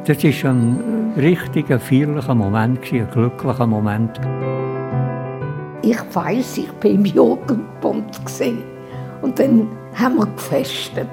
Das war ein richtiger, feierlicher Moment, ein glücklicher Moment. Ich weiss, ich war im Jugendbund und dann haben wir gefestet.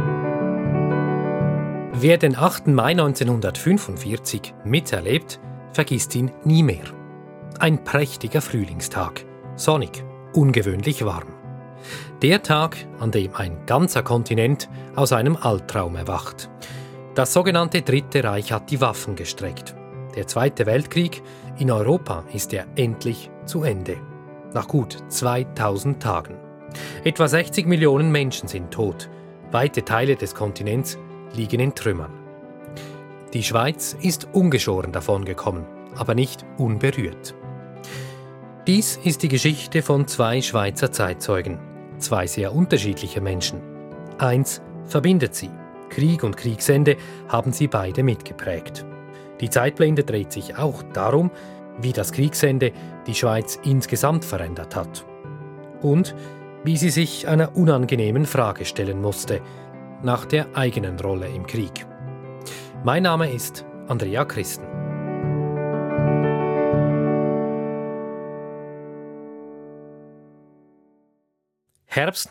Wer den 8. Mai 1945 miterlebt, vergisst ihn nie mehr. Ein prächtiger Frühlingstag, sonnig, ungewöhnlich warm. Der Tag, an dem ein ganzer Kontinent aus einem Albtraum erwacht. Das sogenannte Dritte Reich hat die Waffen gestreckt. Der Zweite Weltkrieg in Europa ist er endlich zu Ende. Nach gut 2000 Tagen. Etwa 60 Millionen Menschen sind tot. Weite Teile des Kontinents liegen in Trümmern. Die Schweiz ist ungeschoren davongekommen, aber nicht unberührt. Dies ist die Geschichte von 2 Schweizer Zeitzeugen. 2 sehr unterschiedliche Menschen. Eins verbindet sie. Krieg und Kriegsende haben sie beide mitgeprägt. Die Zeitblende dreht sich auch darum, wie das Kriegsende die Schweiz insgesamt verändert hat. Und wie sie sich einer unangenehmen Frage stellen musste, nach der eigenen Rolle im Krieg. Mein Name ist Andrea Christen. Herbst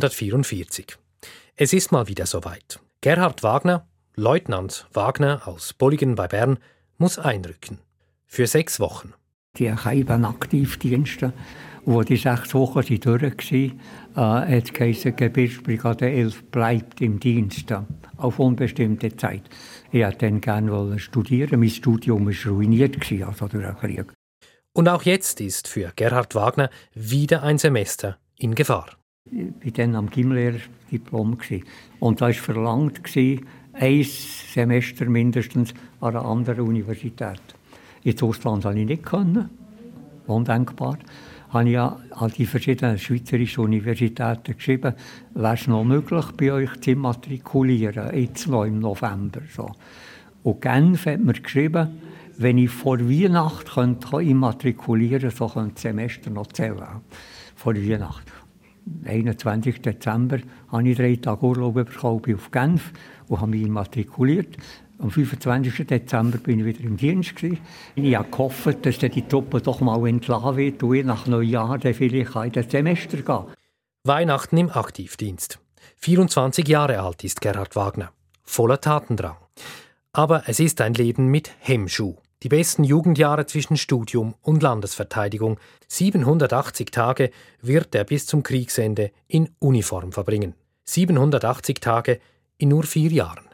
1944. Es ist mal wieder soweit. Gerhard Wagner, Leutnant Wagner aus Bolligen bei Bern, muss einrücken. Für 6 Wochen. Die Aktivdienste, wo die 6 Wochen durch waren, hat es geheißen, Gebirgsbrigade 11 bleibt im Dienst, auf unbestimmte Zeit. Ich wollte dann gerne studieren. Mein Studium war ruiniert, also durch den Krieg. Und auch jetzt ist für Gerhard Wagner wieder ein Semester in Gefahr. Ich war dann am Gymlehrerdiplom und da war verlangt, ein Semester mindestens an einer anderen Universität. Ins Ausland konnte ich nicht. Undenkbar. Habe ich an die verschiedenen schweizerischen Universitäten geschrieben, wäre es noch möglich, bei euch zu immatrikulieren, jetzt noch im November. So. Und Genf hat mir geschrieben, wenn ich vor Weihnachten immatrikulieren könnte, so könnte das Semester noch zählen. Vor Weihnachten. Am 21. Dezember habe ich 3 Tage Urlaub bekommen, bin auf Genf und habe mich immatrikuliert. Am 25. Dezember bin ich wieder im Dienst. Ich habe gehofft, dass die Truppe doch mal entlassen wird und ich nach Neujahr dann vielleicht in das Semester gehen. Weihnachten im Aktivdienst. 24 Jahre alt ist Gerhard Wagner. Voller Tatendrang. Aber es ist ein Leben mit Hemmschuh. Die besten Jugendjahre zwischen Studium und Landesverteidigung. 780 Tage wird er bis zum Kriegsende in Uniform verbringen. 780 Tage in nur 4 Jahren.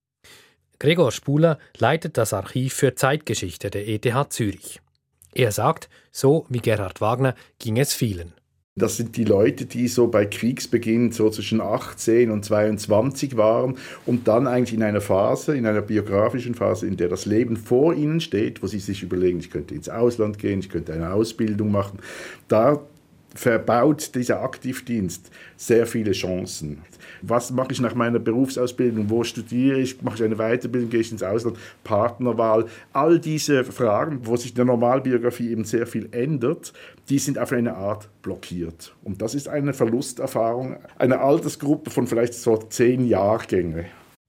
Gregor Spuler leitet das Archiv für Zeitgeschichte der ETH Zürich. Er sagt, so wie Gerhard Wagner ging es vielen. Das sind die Leute, die so bei Kriegsbeginn so zwischen 18 und 22 waren und dann eigentlich in einer Phase, in einer biografischen Phase, in der das Leben vor ihnen steht, wo sie sich überlegen, ich könnte ins Ausland gehen, ich könnte eine Ausbildung machen. Da verbaut dieser Aktivdienst sehr viele Chancen. Was mache ich nach meiner Berufsausbildung? Wo studiere ich? Mache ich eine Weiterbildung? Gehe ich ins Ausland? Partnerwahl? All diese Fragen, wo sich in der Normalbiografie eben sehr viel ändert, die sind auf eine Art blockiert. Und das ist eine Verlusterfahrung einer Altersgruppe von vielleicht so 10 Jahrgänge.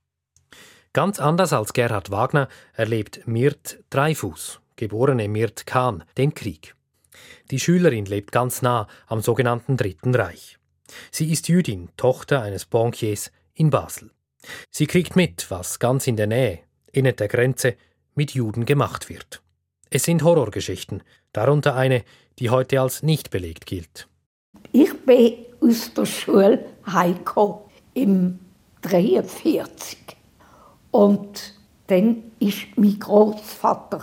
Ganz anders als Gerhard Wagner erlebt Myrt Dreyfus, geborene Myrt Kahn, den Krieg. Die Schülerin lebt ganz nah am sogenannten Dritten Reich. Sie ist Jüdin, Tochter eines Bankiers in Basel. Sie kriegt mit, was ganz in der Nähe, innen der Grenze, mit Juden gemacht wird. Es sind Horrorgeschichten, darunter eine, die heute als nicht belegt gilt. Ich bin aus der Schule heimgekommen im 1943. Und dann ist mein Großvater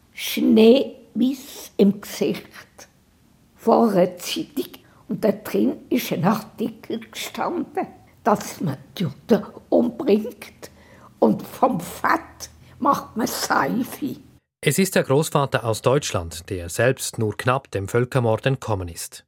schneeweiß im Gesicht vor einer Zeitung. Und da drin ist ein Artikel gestanden, dass man Juden umbringt und vom Fett macht man Seife. Es ist der Großvater aus Deutschland, der selbst nur knapp dem Völkermord entkommen ist.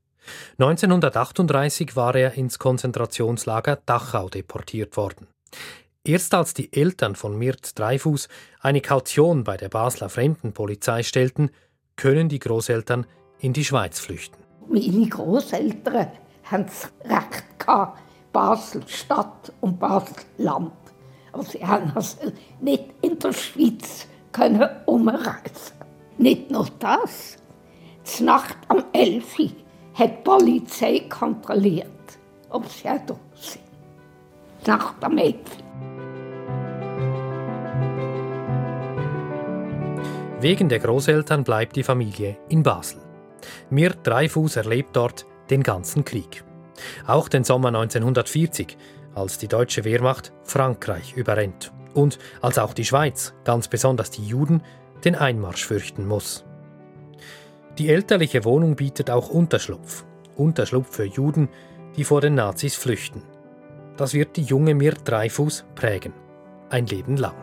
1938 war er ins Konzentrationslager Dachau deportiert worden. Erst als die Eltern von Myrt Dreyfus eine Kaution bei der Basler Fremdenpolizei stellten, können die Großeltern in die Schweiz flüchten. Meine Großeltern hatten es recht gehabt, Basel-Stadt und Basel-Land. Aber sie haben also nicht in der Schweiz können umreisen. Nicht nur das. Die Nacht am 11. Uhr hat die Polizei kontrolliert, ob sie auch da sind. Die Nacht am 11. Wegen der Großeltern bleibt die Familie in Basel. Mirt Dreyfus erlebt dort den ganzen Krieg. Auch den Sommer 1940, als die deutsche Wehrmacht Frankreich überrennt. Und als auch die Schweiz, ganz besonders die Juden, den Einmarsch fürchten muss. Die elterliche Wohnung bietet auch Unterschlupf. Unterschlupf für Juden, die vor den Nazis flüchten. Das wird die junge Mirt Dreyfus prägen. Ein Leben lang.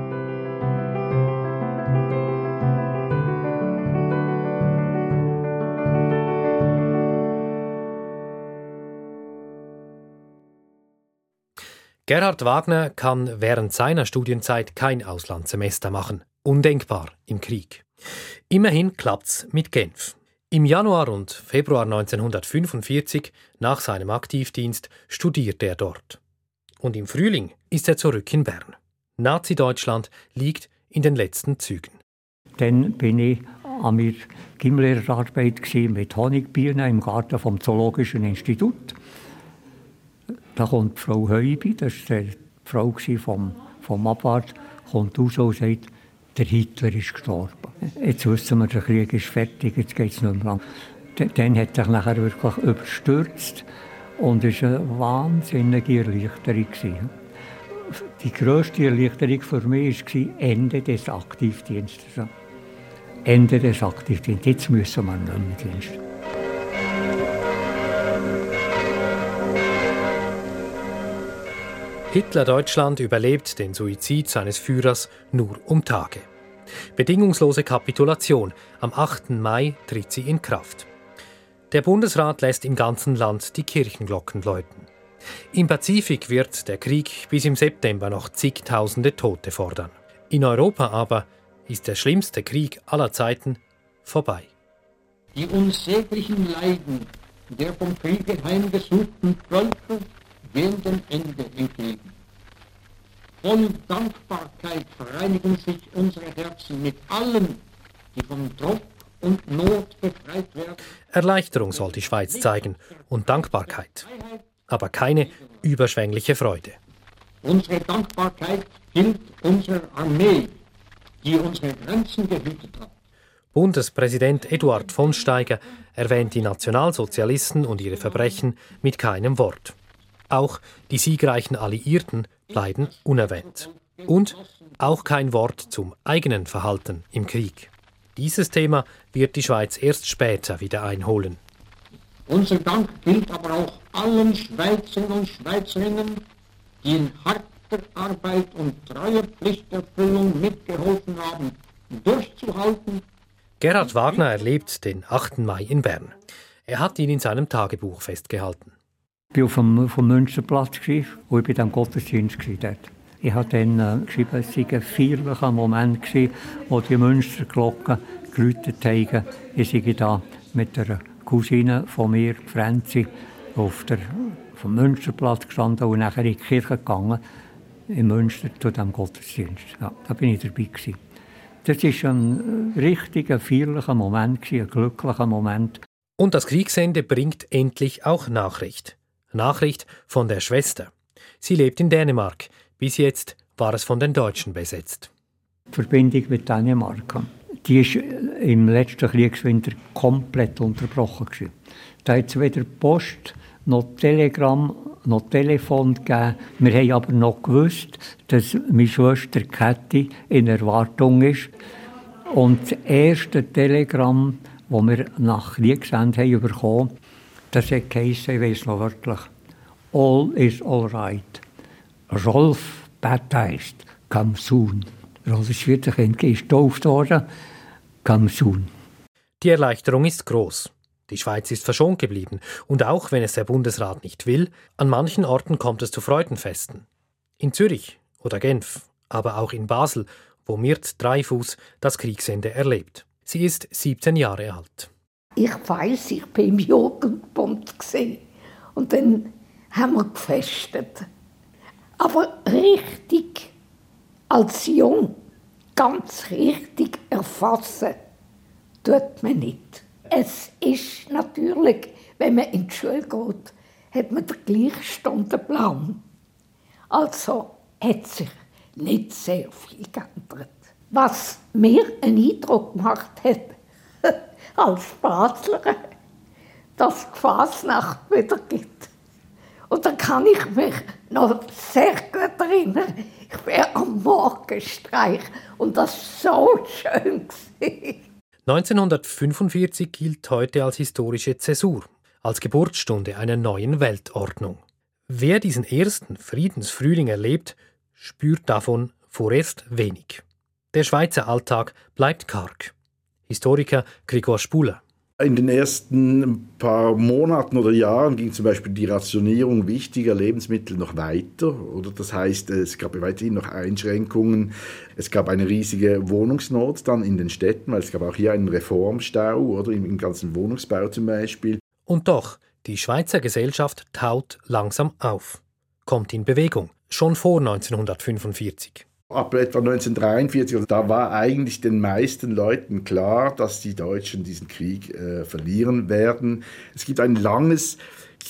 Gerhard Wagner kann während seiner Studienzeit kein Auslandssemester machen. Undenkbar im Krieg. Immerhin klappt's mit Genf. Im Januar und Februar 1945, nach seinem Aktivdienst, studiert er dort. Und im Frühling ist er zurück in Bern. Nazi-Deutschland liegt in den letzten Zügen. Dann bin ich an meiner Gymlehrerarbeit mit Honigbienen im Garten vom Zoologischen Institut. Da kommt Frau Heubi, das war die Frau vom Abwart, kommt raus und sagt, der Hitler ist gestorben. Jetzt wissen wir, der Krieg ist fertig, jetzt geht es nicht mehr lang. Dann hat sich nachher wirklich überstürzt und es war eine wahnsinnige Erleichterung. Die grösste Erleichterung für mich war Ende des Aktivdienstes. Ende des Aktivdienstes. Jetzt müssen wir nicht mehr Dienst. Hitler-Deutschland überlebt den Suizid seines Führers nur um Tage. Bedingungslose Kapitulation. Am 8. Mai tritt sie in Kraft. Der Bundesrat lässt im ganzen Land die Kirchenglocken läuten. Im Pazifik wird der Krieg bis im September noch zigtausende Tote fordern. In Europa aber ist der schlimmste Krieg aller Zeiten vorbei. Die unsäglichen Leiden der vom Kriege heimgesuchten Völker gehen dem Ende entgegen. Voll Dankbarkeit vereinigen sich unsere Herzen mit allen, die von Druck und Not befreit werden. Erleichterung soll die Schweiz zeigen und Dankbarkeit, aber keine überschwängliche Freude. Unsere Dankbarkeit gilt unserer Armee, die unsere Grenzen gehütet hat. Bundespräsident Eduard von Steiger erwähnt die Nationalsozialisten und ihre Verbrechen mit keinem Wort. Auch die siegreichen Alliierten bleiben unerwähnt. Und auch kein Wort zum eigenen Verhalten im Krieg. Dieses Thema wird die Schweiz erst später wieder einholen. Unser Dank gilt aber auch allen Schweizern und Schweizerinnen, die in harter Arbeit und treuer Pflichterfüllung mitgeholfen haben, durchzuhalten. Gerhard Wagner erlebt den 8. Mai in Bern. Er hat ihn in seinem Tagebuch festgehalten. Ich war auf dem Münsterplatz und ich war am Gottesdienst dort. Ich habe dann geschrieben, es sei ein feierlicher Moment, wo die Münsterglocken geläutet haben. Ich sei da mit einer Cousine von mir, Franzi, vom Münsterplatz gestanden und nachher in die Kirche gegangen, in Münster, zu diesem Gottesdienst. Ja, da bin ich dabei gewesen. Das war ein richtiger, feierlicher Moment, ein glücklicher Moment. Und das Kriegsende bringt endlich auch Nachricht. Nachricht von der Schwester. Sie lebt in Dänemark. Bis jetzt war es von den Deutschen besetzt. Die Verbindung mit Dänemark, die ist im letzten Kriegswinter komplett unterbrochen. Da hat es weder Post noch Telegramm noch Telefon gegeben. Wir haben aber noch gewusst, dass meine Schwester Käthi in Erwartung ist. Und das erste Telegramm, das wir nach Kriegsende haben bekommen, das hat geheißen, ich weiss noch wörtlich, all is all right. Rolf baptized, come soon. Rolf ist 40 Kind getauft worden, come soon. Die Erleichterung ist groß. Die Schweiz ist verschont geblieben. Und auch wenn es der Bundesrat nicht will, an manchen Orten kommt es zu Freudenfesten. In Zürich oder Genf, aber auch in Basel, wo Mirt Dreyfus das Kriegsende erlebt. Sie ist 17 Jahre alt. Ich weiss, ich war im Jugendbund und dann haben wir gefestet. Aber richtig, als Jung, ganz richtig erfassen, tut man nicht. Es ist natürlich, wenn man in die Schule geht, hat man den gleichen Stundenplan. Also hat sich nicht sehr viel geändert. Was mir einen Eindruck gemacht hat, als Baslerin, dass die Fasnacht wieder gibt. Und da kann ich mich noch sehr gut erinnern. Ich war am Morgenstreich und das war so schön. 1945 gilt heute als historische Zäsur, als Geburtsstunde einer neuen Weltordnung. Wer diesen ersten Friedensfrühling erlebt, spürt davon vorerst wenig. Der Schweizer Alltag bleibt karg. Historiker Gregor Spuler. In den ersten paar Monaten oder Jahren ging zum Beispiel die Rationierung wichtiger Lebensmittel noch weiter. Oder? Das heißt, es gab weiterhin noch Einschränkungen. Es gab eine riesige Wohnungsnot dann in den Städten, weil es gab auch hier einen Reformstau oder im ganzen Wohnungsbau zum Beispiel. Und doch, die Schweizer Gesellschaft taut langsam auf, kommt in Bewegung, schon vor 1945. Ab etwa 1943, da war eigentlich den meisten Leuten klar, dass die Deutschen diesen Krieg verlieren werden. Es gibt ein langes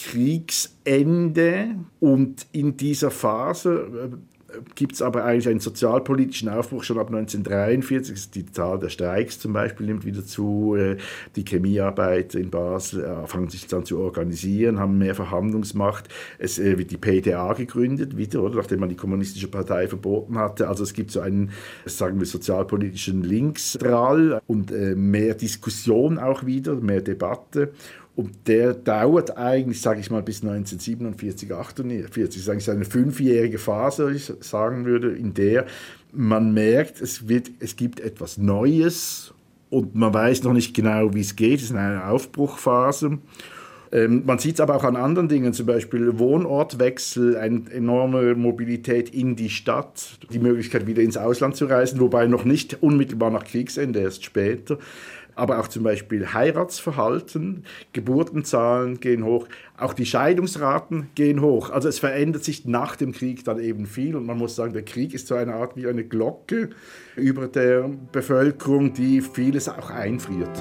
Kriegsende und in dieser Phase gibt es aber eigentlich einen sozialpolitischen Aufbruch schon ab 1943. Die Zahl der Streiks zum Beispiel nimmt wieder zu. Die Chemiearbeiter in Basel fangen sich dann zu organisieren, haben mehr Verhandlungsmacht. Es wird die PDA gegründet, wieder, oder, nachdem man die kommunistische Partei verboten hatte. Also es gibt so einen, sagen wir, sozialpolitischen Linksdrall und mehr Diskussion auch wieder, mehr Debatte. Und der dauert eigentlich, sage ich mal, bis 1947, 1948. Das ist eigentlich eine 5-jährige Phase, ich sagen würde, in der man merkt, es gibt etwas Neues und man weiß noch nicht genau, wie es geht. Es ist eine Aufbruchphase. Man sieht es aber auch an anderen Dingen, zum Beispiel Wohnortwechsel, eine enorme Mobilität in die Stadt, die Möglichkeit, wieder ins Ausland zu reisen, wobei noch nicht unmittelbar nach Kriegsende, erst später. Aber auch zum Beispiel Heiratsverhalten, Geburtenzahlen gehen hoch, auch die Scheidungsraten gehen hoch. Also es verändert sich nach dem Krieg dann eben viel und man muss sagen, der Krieg ist so eine Art wie eine Glocke über der Bevölkerung, die vieles auch einfriert.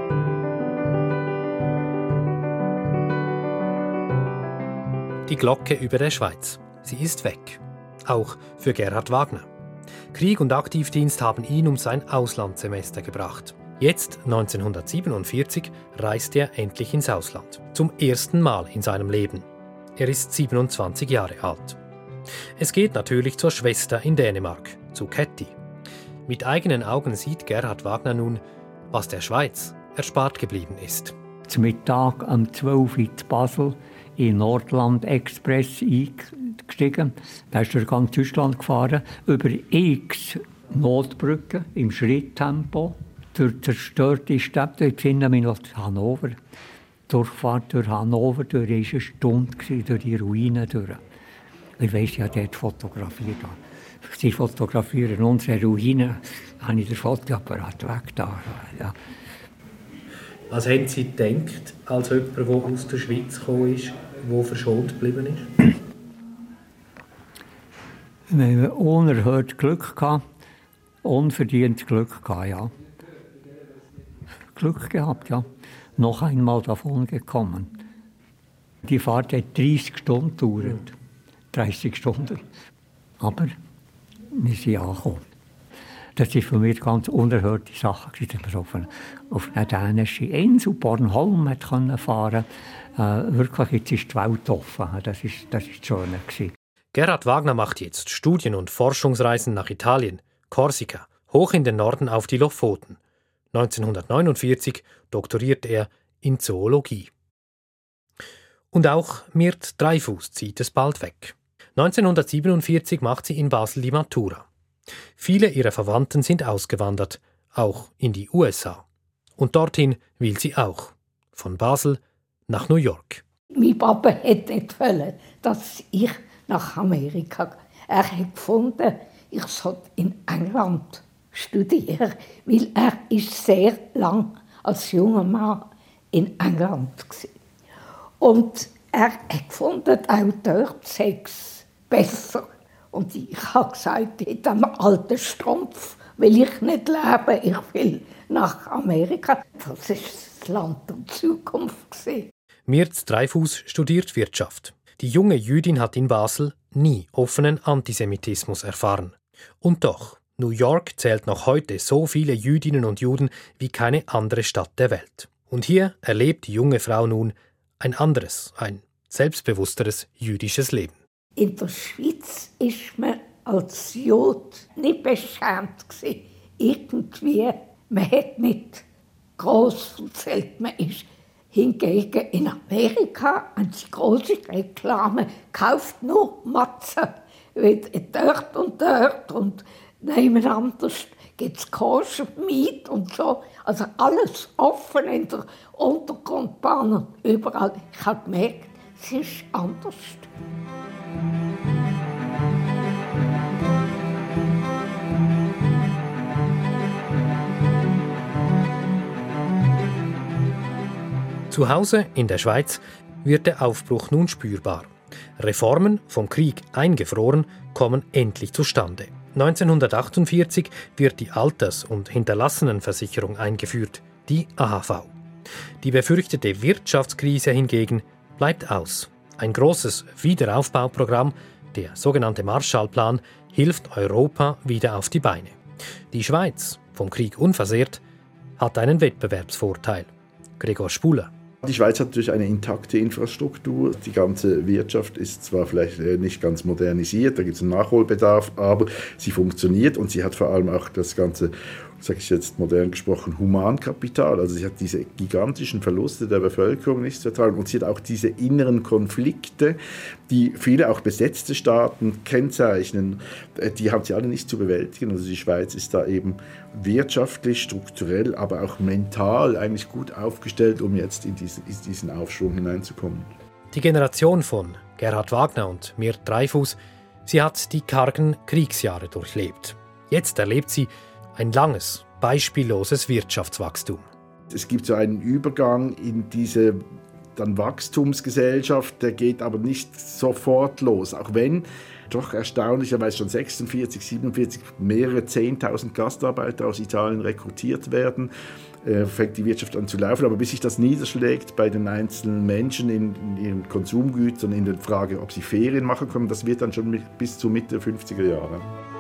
Die Glocke über der Schweiz. Sie ist weg. Auch für Gerhard Wagner. Krieg und Aktivdienst haben ihn um sein Auslandssemester gebracht. Jetzt, 1947, reist er endlich ins Ausland. Zum ersten Mal in seinem Leben. Er ist 27 Jahre alt. Es geht natürlich zur Schwester in Dänemark, zu Ketty. Mit eigenen Augen sieht Gerhard Wagner nun, was der Schweiz erspart geblieben ist. Zum Mittag um 12 Uhr in Basel in Nordland Express eingestiegen. Da ist durch ganz Deutschland gefahren, über x Notbrücken im Schritttempo. Durch zerstörte Städte, ich finde mich noch in Hannover. Die Durchfahrt durch Hannover durch war eine Stunde, durch die Ruinen durch. Ich weiss, ja, dort fotografiert. Sie fotografieren unsere Ruinen, habe ich den Fotoapparat weg da. Ja. Was haben Sie gedacht, als jemand, der aus der Schweiz gekommen ist, der verschont geblieben ist? Wir haben unerhört Glück gehabt, unverdient Glück gehabt, ja. Glück gehabt, ja. Noch einmal davon gekommen. Die Fahrt hat 30 Stunden gedauert. 30 Stunden. Aber wir sind angekommen. Das war für mich eine ganz unerhörte Sache, dass man auf eine dänische Insel, Bornholm, fahren konnte. Wirklich, jetzt ist die Welt offen. Das ist das Schöne. Gerhard Wagner macht jetzt Studien- und Forschungsreisen nach Italien, Korsika, hoch in den Norden auf die Lofoten. 1949 doktoriert er in Zoologie. Und auch Myrt Dreyfus zieht es bald weg. 1947 macht sie in Basel die Matura. Viele ihrer Verwandten sind ausgewandert, auch in die USA. Und dorthin will sie auch. Von Basel nach New York. Mein Papa hätte nicht wollen, dass ich nach Amerika gehe. Er hat gefunden, ich sollte in England studieren, weil er ist sehr lang als junger Mann in England war. Und er hat gefunden, auch dort sei es besser Und ich habe gesagt, in dem alten Strumpf will ich nicht leben, ich will nach Amerika. Das war das Land der Zukunft. Mirz Dreyfus studiert Wirtschaft. Die junge Jüdin hat in Basel nie offenen Antisemitismus erfahren. Und doch, New York zählt noch heute so viele Jüdinnen und Juden wie keine andere Stadt der Welt. Und hier erlebt die junge Frau nun ein anderes, ein selbstbewussteres jüdisches Leben. In der Schweiz ist man als Jod nicht beschämt gewesen. Irgendwie, man hat nicht gross erzählt, man ist. Hingegen in Amerika haben sie grosse Reklame, kauft nur Matzen, dort und nebeneinander gibt es Koscher, Miet und so. Also alles offen in der Untergrundbahn und überall. Ich habe gemerkt, es ist anders. Zu Hause in der Schweiz wird der Aufbruch nun spürbar. Reformen, vom Krieg eingefroren, kommen endlich zustande. 1948 wird die Alters- und Hinterlassenenversicherung eingeführt, die AHV. Die befürchtete Wirtschaftskrise hingegen bleibt aus. Ein großes Wiederaufbauprogramm, der sogenannte Marshallplan, hilft Europa wieder auf die Beine. Die Schweiz, vom Krieg unversehrt, hat einen Wettbewerbsvorteil. Gregor Spuler. Die Schweiz hat natürlich eine intakte Infrastruktur. Die ganze Wirtschaft ist zwar vielleicht nicht ganz modernisiert, da gibt es einen Nachholbedarf, aber sie funktioniert und sie hat vor allem auch das ganze, sage ich jetzt modern gesprochen, Humankapital. Also sie hat diese gigantischen Verluste der Bevölkerung nicht zu ertragen und sie hat auch diese inneren Konflikte, die viele auch besetzte Staaten kennzeichnen, die hat sie alle nicht zu bewältigen. Also die Schweiz ist da eben wirtschaftlich, strukturell, aber auch mental eigentlich gut aufgestellt, um jetzt in diesen Aufschwung hineinzukommen. Die Generation von Gerhard Wagner und Mirz Dreyfus, sie hat die kargen Kriegsjahre durchlebt. Jetzt erlebt sie ein langes, beispielloses Wirtschaftswachstum. Es gibt so einen Übergang in diese dann Wachstumsgesellschaft, der geht aber nicht sofort los, auch wenn doch erstaunlicherweise schon 46, 47 mehrere 10.000 Gastarbeiter aus Italien rekrutiert werden, fängt die Wirtschaft an zu laufen. Aber bis sich das niederschlägt bei den einzelnen Menschen in ihren Konsumgütern, in der Frage, ob sie Ferien machen können, das wird dann schon bis zur Mitte der 50er Jahre.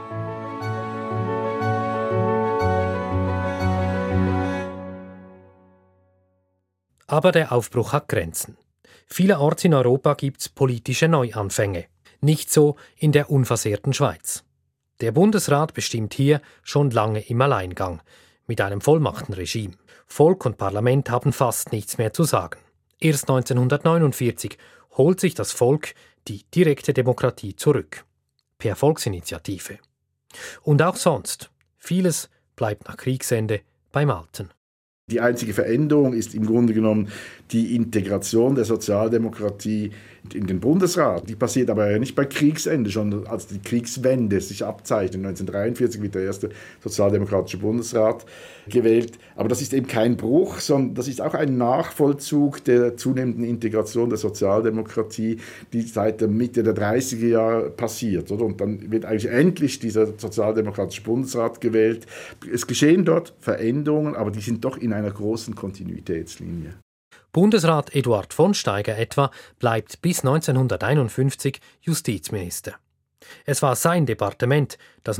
Aber der Aufbruch hat Grenzen. Vielerorts in Europa gibt es politische Neuanfänge. Nicht so in der unversehrten Schweiz. Der Bundesrat bestimmt hier schon lange im Alleingang, mit einem Vollmachtenregime. Volk und Parlament haben fast nichts mehr zu sagen. Erst 1949 holt sich das Volk die direkte Demokratie zurück. Per Volksinitiative. Und auch sonst. Vieles bleibt nach Kriegsende beim Alten. Die einzige Veränderung ist im Grunde genommen die Integration der Sozialdemokratie in den Bundesrat. Die passiert aber ja nicht bei Kriegsende, sondern als die Kriegswende sich abzeichnet. 1943 wird der erste sozialdemokratische Bundesrat gewählt. Aber das ist eben kein Bruch, sondern das ist auch ein Nachvollzug der zunehmenden Integration der Sozialdemokratie, die seit der Mitte der 30er Jahre passiert. Oder? Und dann wird eigentlich endlich dieser sozialdemokratische Bundesrat gewählt. Es geschehen dort Veränderungen, aber die sind doch in einer großen Kontinuitätslinie. Bundesrat Eduard von Steiger etwa bleibt bis 1951 Justizminister. Es war sein Departement, das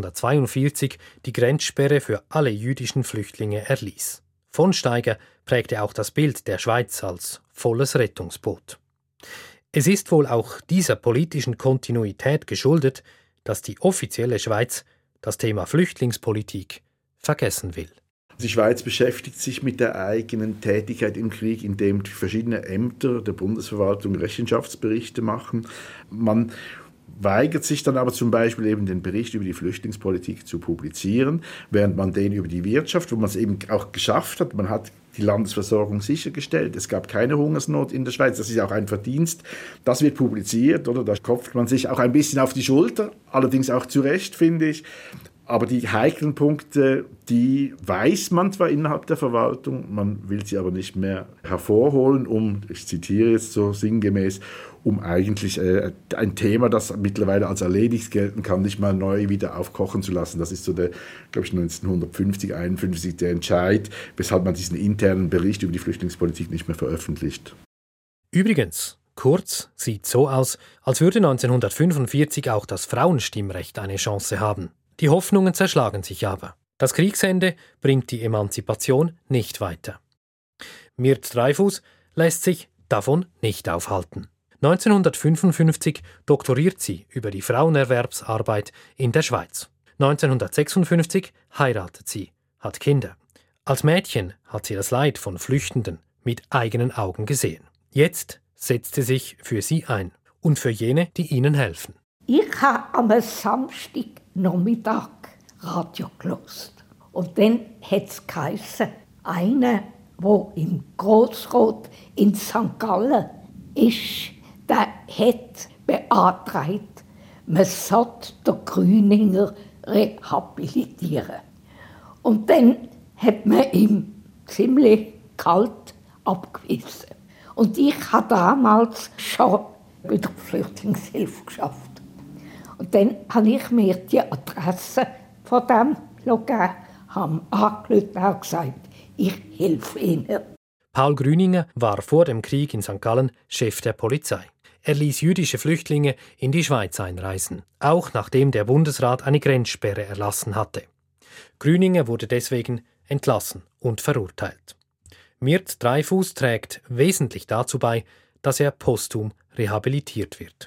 1942 die Grenzsperre für alle jüdischen Flüchtlinge erließ. Von Steiger prägte auch das Bild der Schweiz als volles Rettungsboot. Es ist wohl auch dieser politischen Kontinuität geschuldet, dass die offizielle Schweiz das Thema Flüchtlingspolitik vergessen will. Die Schweiz beschäftigt sich mit der eigenen Tätigkeit im Krieg, indem verschiedene Ämter der Bundesverwaltung Rechenschaftsberichte machen. Man weigert sich dann aber zum Beispiel eben den Bericht über die Flüchtlingspolitik zu publizieren, während man den über die Wirtschaft, wo man es eben auch geschafft hat, man hat die Landesversorgung sichergestellt. Es gab keine Hungersnot in der Schweiz. Das ist auch ein Verdienst. Das wird publiziert, oder? Da klopft man sich auch ein bisschen auf die Schulter, allerdings auch zu Recht, finde ich. Aber die heiklen Punkte, die weiß man zwar innerhalb der Verwaltung, man will sie aber nicht mehr hervorholen, ich zitiere jetzt so sinngemäß, um eigentlich ein Thema, das mittlerweile als erledigt gelten kann, nicht mal neu wieder aufkochen zu lassen. Das ist so der, glaube ich, 1950, 51 der Entscheid, weshalb man diesen internen Bericht über die Flüchtlingspolitik nicht mehr veröffentlicht. Übrigens, Kurz sieht so aus, als würde 1945 auch das Frauenstimmrecht eine Chance haben. Die Hoffnungen zerschlagen sich aber. Das Kriegsende bringt die Emanzipation nicht weiter. Myrt Dreyfus lässt sich davon nicht aufhalten. 1955 doktoriert sie über die Frauenerwerbsarbeit in der Schweiz. 1956 heiratet sie, hat Kinder. Als Mädchen hat sie das Leid von Flüchtenden mit eigenen Augen gesehen. Jetzt setzt sie sich für sie ein und für jene, die ihnen helfen. Ich habe am Samstagnachmittag Radio gehört. Und dann hat es geheißen, einer, der in Grossrot in St. Gallen ist, der hat beantragt, man sollte den Grüninger rehabilitieren. Und dann hat man ihn ziemlich kalt abgewiesen. Und ich habe damals schon bei der Flüchtlingshilfe geschafft. Und dann habe ich mir die Adresse von dem gegeben, habe angerufen und gesagt, ich helfe Ihnen. Paul Grüninger war vor dem Krieg in St. Gallen Chef der Polizei. Er ließ jüdische Flüchtlinge in die Schweiz einreisen, auch nachdem der Bundesrat eine Grenzsperre erlassen hatte. Grüninger wurde deswegen entlassen und verurteilt. Myrt Dreyfus trägt wesentlich dazu bei, dass er posthum rehabilitiert wird.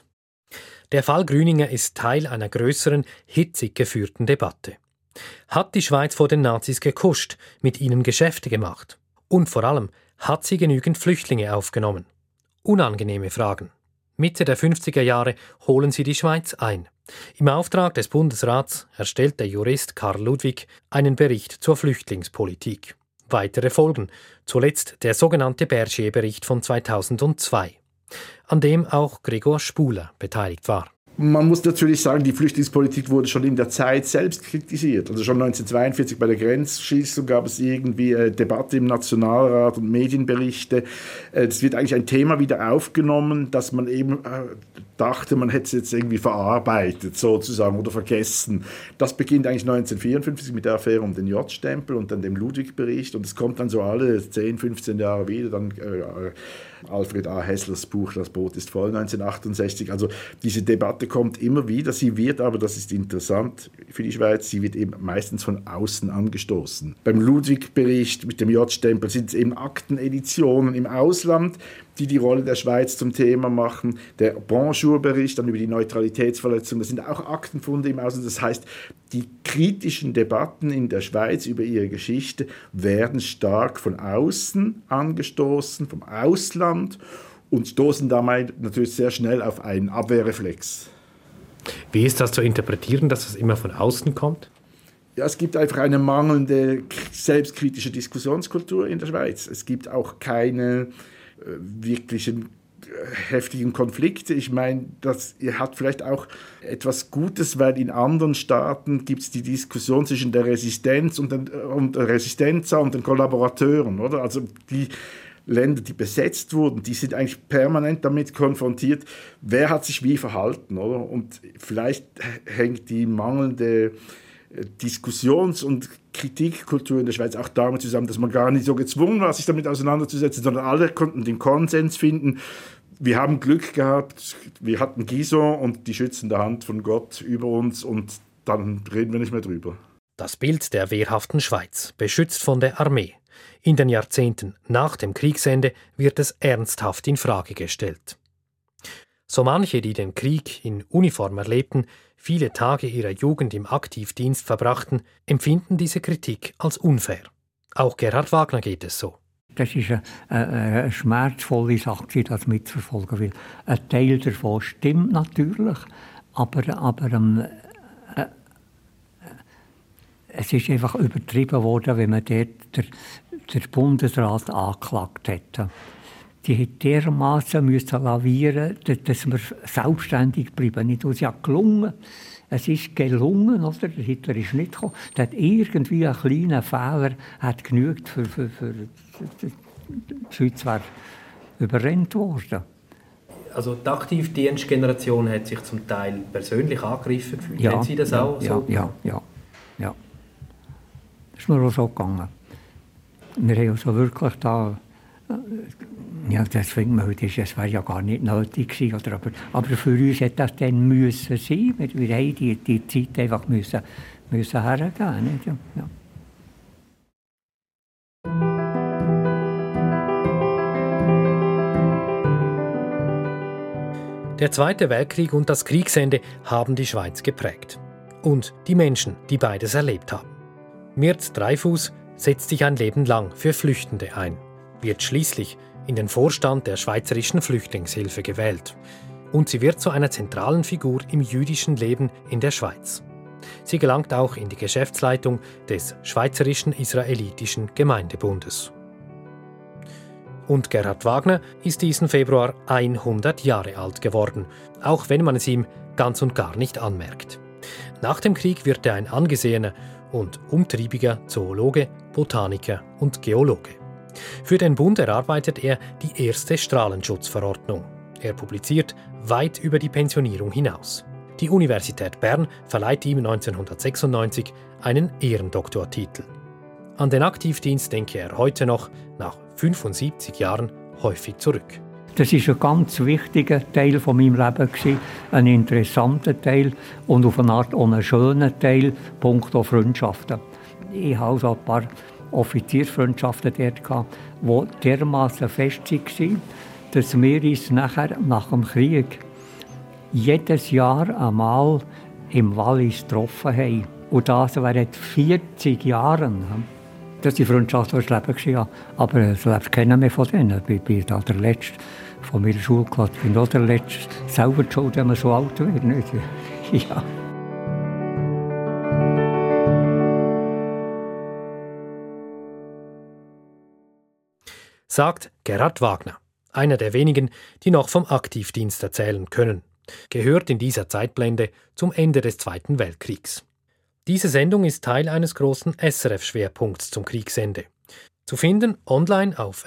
Der Fall Grüninger ist Teil einer grösseren, hitzig geführten Debatte. Hat die Schweiz vor den Nazis gekuscht, mit ihnen Geschäfte gemacht? Und vor allem, hat sie genügend Flüchtlinge aufgenommen? Unangenehme Fragen. Mitte der 50er Jahre holen sie die Schweiz ein. Im Auftrag des Bundesrats erstellt der Jurist Karl Ludwig einen Bericht zur Flüchtlingspolitik. Weitere folgen, zuletzt der sogenannte Bergier-Bericht von 2002, an dem auch Gregor Spuler beteiligt war. Man muss natürlich sagen, die Flüchtlingspolitik wurde schon in der Zeit selbst kritisiert. Also schon 1942 bei der Grenzschließung gab es irgendwie Debatte im Nationalrat und Medienberichte. Es wird eigentlich ein Thema wieder aufgenommen, dass man eben dachte, man hätte es jetzt irgendwie verarbeitet sozusagen oder vergessen. Das beginnt eigentlich 1954 mit der Affäre um den J-Stempel und dann dem Ludwig-Bericht und es kommt dann so alle 10, 15 Jahre wieder, dann Alfred A. Hesslers Buch Das Boot ist voll, 1968. Also diese Debatte kommt immer wieder, sie wird aber, das ist interessant für die Schweiz, sie wird eben meistens von außen angestoßen. Beim Ludwig-Bericht mit dem J-Stempel sind es eben Akteneditionen im Ausland, die Rolle der Schweiz zum Thema machen. Der Bonjour-Bericht dann über die Neutralitätsverletzung, das sind auch Aktenfunde im Ausland. Das heißt, die kritischen Debatten in der Schweiz über ihre Geschichte werden stark von außen angestoßen, vom Ausland und stoßen damit natürlich sehr schnell auf einen Abwehrreflex. Wie ist das zu interpretieren, dass es immer von außen kommt? Ja, es gibt einfach eine mangelnde selbstkritische Diskussionskultur in der Schweiz. Es gibt auch keine wirklichen heftigen Konflikte. Ich meine, das hat vielleicht auch etwas Gutes, weil in anderen Staaten gibt es die Diskussion zwischen der Resistenz und der Resistenza und den Kollaborateuren, oder? Also die Länder, die besetzt wurden, die sind eigentlich permanent damit konfrontiert, wer hat sich wie verhalten, oder? Und vielleicht hängt die mangelnde Diskussions- und Kritikkultur in der Schweiz auch damit zusammen, dass man gar nicht so gezwungen war, sich damit auseinanderzusetzen, sondern alle konnten den Konsens finden. Wir haben Glück gehabt, wir hatten Guizot und die schützende Hand von Gott über uns und dann reden wir nicht mehr drüber. Das Bild der wehrhaften Schweiz, beschützt von der Armee. In den Jahrzehnten nach dem Kriegsende wird es ernsthaft in Frage gestellt. So manche, die den Krieg in Uniform erlebten, viele Tage ihrer Jugend im Aktivdienst verbrachten, empfinden diese Kritik als unfair. Auch Gerhard Wagner geht es so. Das ist eine schmerzvolle Sache, das mitzuverfolgen. Weil ein Teil davon stimmt natürlich, aber es ist einfach übertrieben worden, wenn man dort der Bundesrat angeklagt hat. Die hat dermassen lavieren, dass wir selbstständig bleiben. Nicht, es ist ja gelungen. Es ist gelungen, oder? Der Hitler ist nicht gekommen. Der hat irgendwie einen kleinen Fehler hat genügt für die Schweiz wäre überrennt worden. Also die Aktivdienstgeneration hat sich zum Teil persönlich angegriffen gefühlt. Ja, Haben Sie das auch so? Ja. Das ist mir auch so gegangen. Wir haben also wirklich da, das findet man heute, das wäre ja gar nicht nötig gewesen, oder, aber für uns hätte das dann müssen sein. Wir haben die Zeit einfach müssen hergeben. Nicht? Ja. Der Zweite Weltkrieg und das Kriegsende haben die Schweiz geprägt. Und die Menschen, die beides erlebt haben. Mirz Dreyfus setzt sich ein Leben lang für Flüchtende ein, wird schließlich in den Vorstand der Schweizerischen Flüchtlingshilfe gewählt. Und sie wird zu einer zentralen Figur im jüdischen Leben in der Schweiz. Sie gelangt auch in die Geschäftsleitung des Schweizerischen Israelitischen Gemeindebundes. Und Gerhard Wagner ist diesen Februar 100 Jahre alt geworden, auch wenn man es ihm ganz und gar nicht anmerkt. Nach dem Krieg wird er ein angesehener und umtriebiger Zoologe, Botaniker und Geologe. Für den Bund erarbeitet er die erste Strahlenschutzverordnung. Er publiziert weit über die Pensionierung hinaus. Die Universität Bern verleiht ihm 1996 einen Ehrendoktortitel. An den Aktivdienst denke er heute noch, nach 75 Jahren, häufig zurück. Das war ein ganz wichtiger Teil von meinem Leben, ein interessanter Teil und auf eine Art auch ein schöner Teil, punkto Freundschaften. Ich hatte also ein paar Offiziersfreundschaften dort, die dermassen fest waren, dass wir uns nachher, nach dem Krieg jedes Jahr einmal im Wallis getroffen haben. Und das während 40 Jahren. Das war die Freundschaft, die ich das Leben. Aber das lebt keiner mehr von denen. Ich bin da der Letzte von meiner Schulklasse. Ich bin auch der Letzte. Selber schuld, wenn man so alt wird. Nicht? Ja. Sagt Gerhard Wagner, einer der wenigen, die noch vom Aktivdienst erzählen können. Gehört in dieser Zeitblende zum Ende des Zweiten Weltkriegs. Diese Sendung ist Teil eines großen SRF-Schwerpunkts zum Kriegsende. Zu finden online auf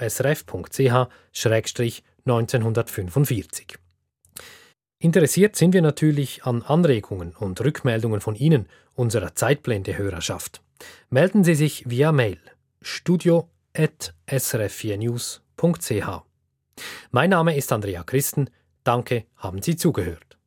srf.ch/1945. Interessiert sind wir natürlich an Anregungen und Rückmeldungen von Ihnen, unserer Zeitblende-Hörerschaft. Melden Sie sich via Mail studio@srf4news.ch. Mein Name ist Andrea Christen. Danke, haben Sie zugehört.